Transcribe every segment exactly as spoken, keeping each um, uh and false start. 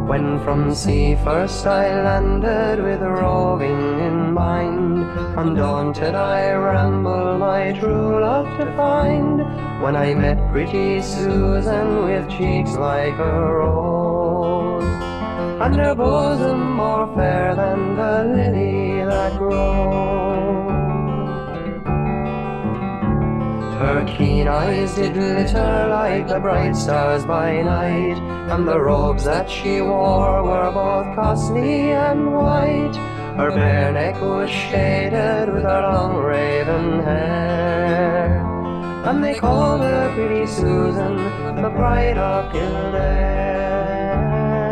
When from sea first I landed with roving in mind, undaunted I ramble my true love to find. When I met pretty Susan with cheeks like a rose, and her bosom more fair than the lily that grows. Her keen eyes did glitter like the bright stars by night, and the robes that she wore were both costly and white. Her bare neck was shaded with her long raven hair, and they called her pretty Susan, the bride of Kildare.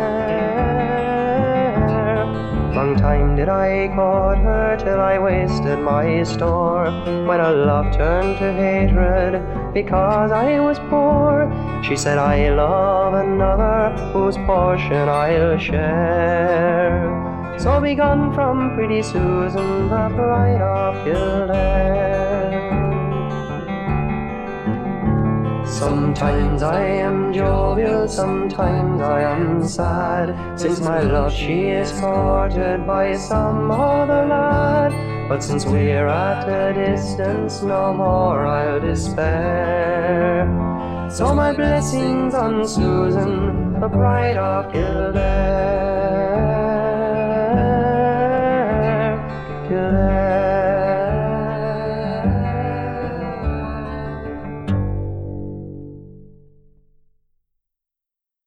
Long time did I court her till I wasted my store, when her love turned to hatred because I was poor. She said, I love another whose portion I'll share. So be gone from pretty Susan, the bride of Kildare. Sometimes I am jovial, sometimes I am sad, since my love she is courted by some other lad. But since we're at a distance, no more I'll despair. So my blessings on Susan, the bride of Kildare.